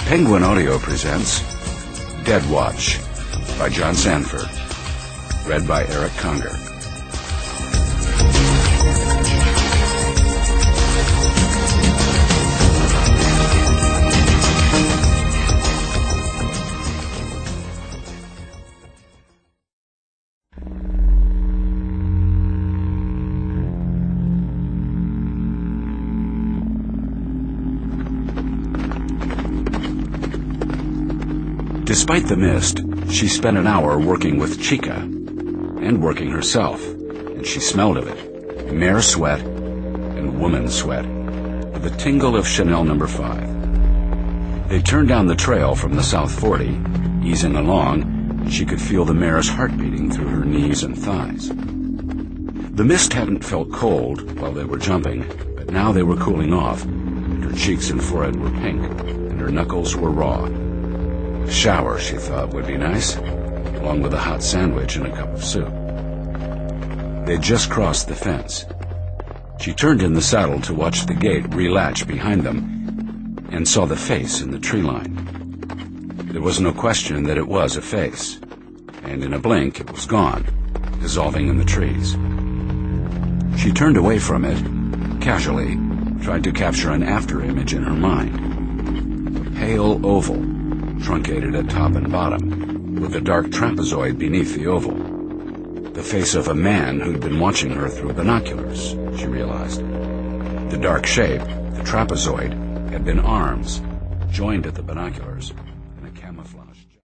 Penguin Audio presents Dead Watch by John Sanford, read by Eric Conger. Despite the mist, she spent an hour working with Chica, and working herself, and she smelled of it, mare sweat and woman sweat, with a tingle of Chanel No. 5. They turned down the trail from the South 40, easing along. She could feel the mare's heart beating through her knees and thighs. The mist hadn't felt cold while they were jumping, but now they were cooling off, and her cheeks and forehead were pink, and her knuckles were raw. A shower, she thought, would be nice, along with a hot sandwich and a cup of soup. They'd just crossed the fence. She turned in the saddle to watch the gate relatch behind them and saw the face in the tree line. There was no question that it was a face, and in a blink it was gone, dissolving in the trees. She turned away from it, casually, tried to capture an after-image in her mind. A pale oval, truncated at top and bottom, with a dark trapezoid beneath the oval. The face of a man who'd been watching her through binoculars, she realized. The dark shape, the trapezoid, had been arms, joined at the binoculars, and a camouflage.